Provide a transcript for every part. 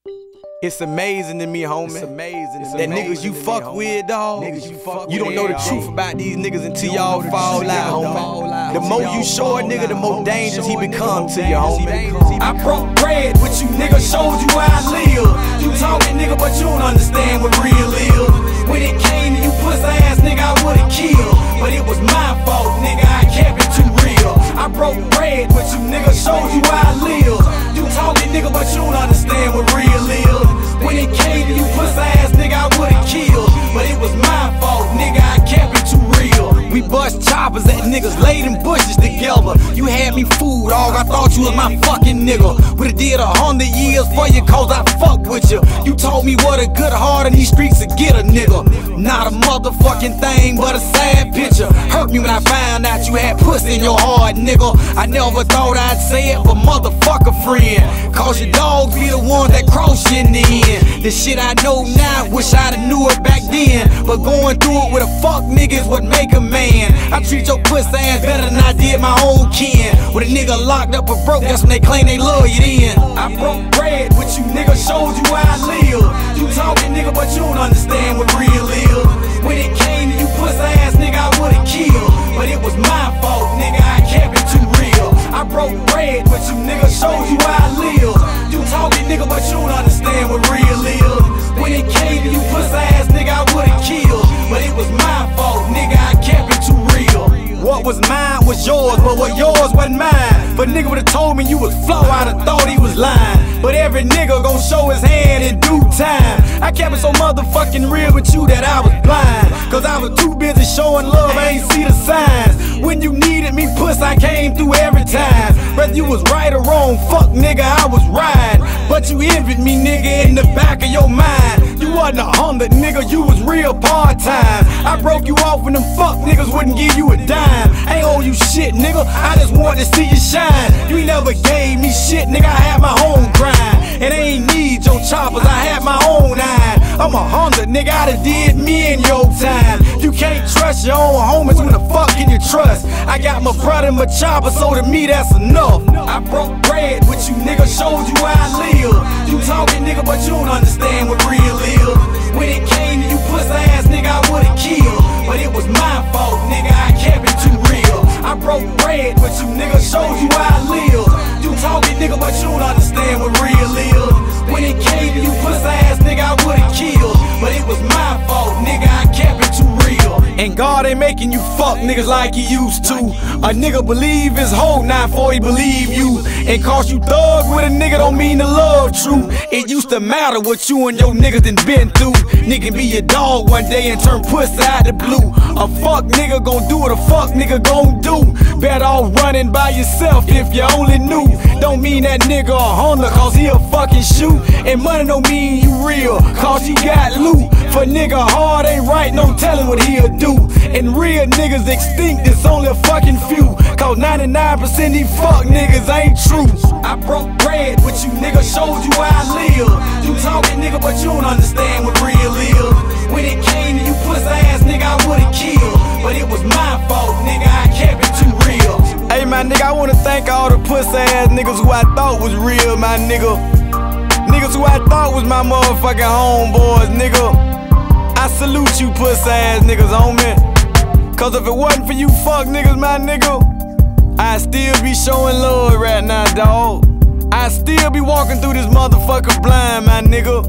It's amazing to me, homie. That niggas you fuck with, dawg. You don't know the truth about these niggas until y'all fall out, homie. The more you show a nigga, the more dangerous he become to you, homie. I broke bread with you, nigga, showed you how I live. You talking, nigga, but you don't understand what real is. When it came to you pussy ass, nigga, I would've killed. But it was my fault, nigga, I kept it too real. I broke bread with you, nigga, showed you how I live. You talking, nigga, but you don't understand what real is. When it came to you pussy ass, nigga, I would've killed. But it was my fault, nigga, I kept it too real. We bust choppers at niggas, laid in bushes together. You had me fooled, dawg, I thought you was my fucking nigga. Would've did 100 years for you cause I fuck with you. You told me what a good heart in these streets to get a nigga. Not a motherfucking thing, but a sad picture. Hurt me when I found out you had pussy in your heart, nigga. I never thought I'd say it, but motherfucker friend. Cause your dogs be the ones that cross you in the end. The shit I know now, wish I'd knew it back then. But going through it with a fuck nigga is what make a man. I treat your pussy ass better than I did my own kin. When a nigga locked up or broke, that's when they claim they love you then. I broke bread with you, nigga, showed you how I live. You talking, nigga, but you don't understand what real is. When it came to you pussy ass, nigga, I would've killed. But it was my fault, nigga, I kept it too real. I broke bread with you, nigga, showed you how I live. You talking, nigga, but you don't understand what real is. When it came to you pussy ass, nigga, I would've killed. But it was my fault, nigga, I kept it too real. What was mine was yours, but what yours wasn't mine. But nigga would've told me you was flow, I'd have thought he was lying. But every nigga gon' show his hand in due time. I kept it so motherfucking real with you that I was blind. Cause I was too busy showing love, I ain't see the signs. When you needed me, puss, I came through every time. Whether you was right or wrong, fuck nigga, I was riding. But you envied me, nigga, in the back of your mind. You wasn't 100, nigga, you was real part-time. I broke you off when them fuck niggas wouldn't give you a dime. I ain't owe you shit, nigga, I just wanted to see you shine. You ain't never gave me shit, nigga, I had my own grind. And I ain't need your choppers, I had my own eye. I'm 100, nigga, I done did me in your time. You can't trust your own homies, when the fuck can you trust? I got my brother and my chopper, so to me that's enough. I broke bread with you, nigga, showed you how I live. You talking, nigga, but you don't understand what real is. When it came to you pussy ass, nigga, I would've killed. But it was my fault, nigga, I kept it too real. I broke bread with you, nigga, showed you how I live. You talking, nigga, but you don't understand what real is. When it came to you pussy ass, nigga, I would've killed. But it was my fault, nigga, I kept it too real. And God ain't making you fuck niggas like he used to. A nigga believe his hoe now before he believe you. And cause you thug with a nigga don't mean the love true. It used to matter what you and your niggas done been through. Nigga be your dog one day and turn pussy out the blue. A fuck nigga gon' do what a fuck nigga gon' do. Better off running by yourself if you only knew. Don't mean that nigga a Honda cause he'll fucking shoot. And money don't mean you real cause you got loot. For nigga hard ain't right, no telling what he'll do. And real niggas extinct, it's only a fucking few. Cause 99% these fuck niggas ain't true. I broke bread with you, nigga, showed you how I live. You talking, nigga, but you don't understand what real is. When it came to you pussy ass, nigga, I would've killed. But it was my fault, nigga, I kept it too real. Hey, my nigga, I wanna thank all the pussy ass niggas who I thought was real, my nigga. Niggas who I thought was my motherfucking homeboys, nigga. I salute you pussy ass niggas, homie. Cause if it wasn't for you fuck niggas, my nigga, I'd still be showing love right now, dawg. I'd still be walking through this motherfucker blind, my nigga.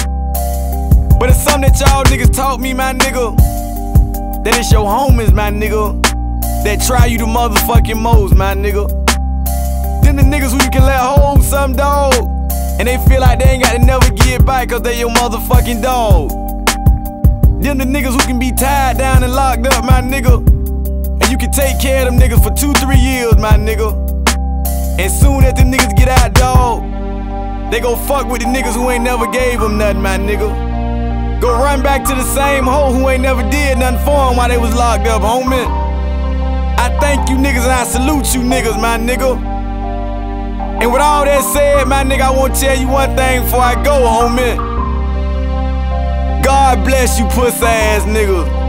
But it's something that y'all niggas taught me, my nigga. That it's your homies, my nigga, that try you the motherfucking most, my nigga. Them the niggas who you can let hold some, dawg. And they feel like they ain't got to never get back cause they your motherfucking dog. Them the niggas who can be tied down and locked up, my nigga. And you can take care of them niggas for 2-3 years, my nigga. And soon as them niggas get out, dawg, they gon' fuck with the niggas who ain't never gave them nothing, my nigga. Go run back to the same hoe who ain't never did nothing for them while they was locked up, homie. I thank you niggas and I salute you niggas, my nigga. And with all that said, my nigga, I wanna tell you one thing before I go, homie. God bless you pussy ass niggas.